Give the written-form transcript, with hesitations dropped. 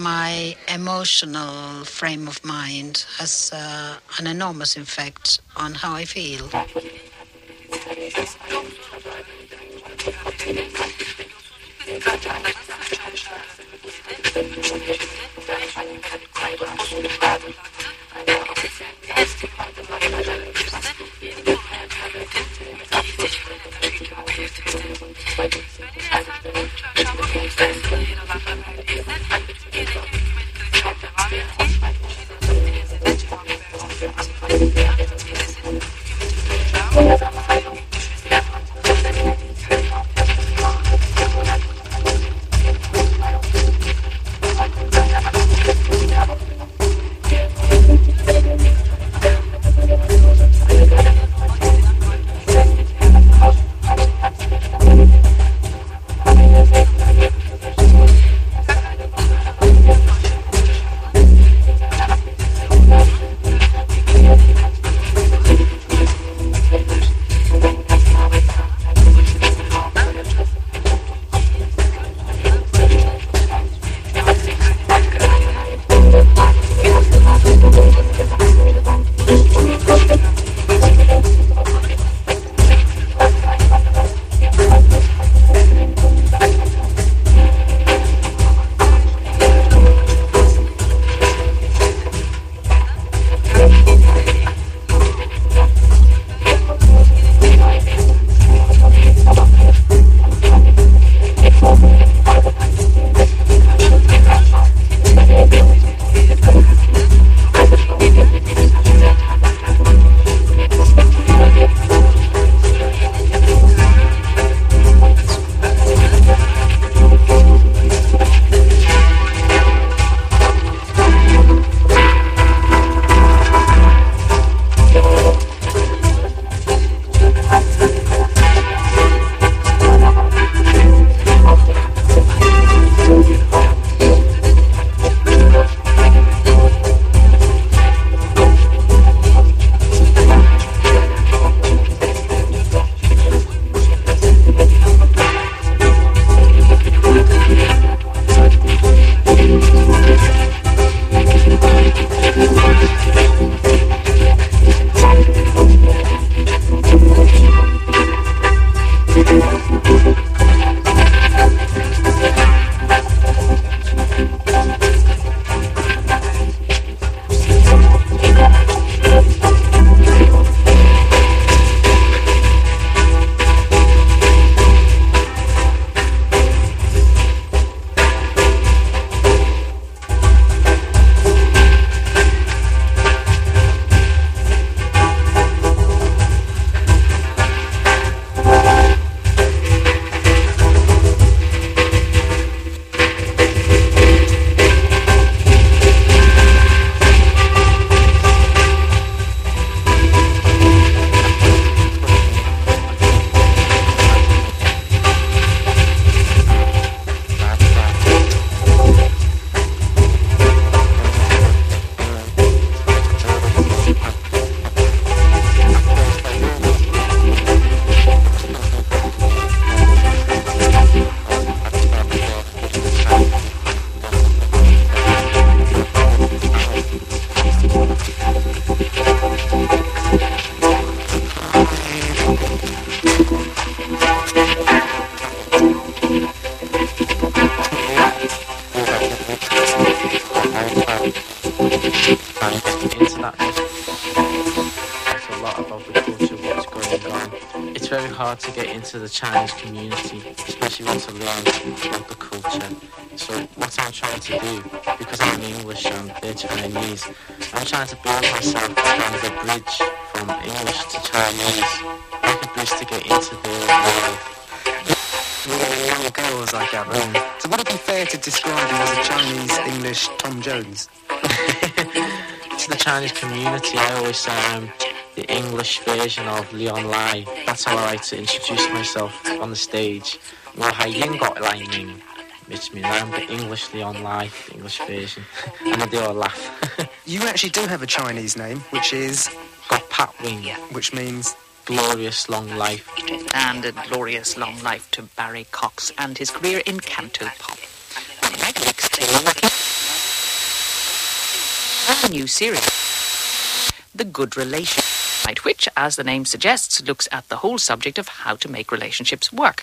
my emotional frame of mind has an enormous effect on how I feel. hard to get into the Chinese community, especially want to learn about the culture. So what I'm trying to do, because I'm English and they're Chinese, I'm trying to build myself kind of a bridge from English to Chinese, like a bridge to get into their world. Little girls like Gavin. So would it be fair to describe you as a Chinese-English Tom Jones? To the Chinese community, I always say I'm the English version of Leon Lai. That's how I like to introduce myself on the stage. 我係英國黎明 which means I'm the English Leon Lai, the English version. And they all laugh. You actually do have a Chinese name, which is... Got Pat Wing. Which means... Glorious long life. And a glorious long life to Barry Cox and his career in Cantopop. Right next to brand new series, The Good Relation, which, as the name suggests, looks at the whole subject of how to make relationships work.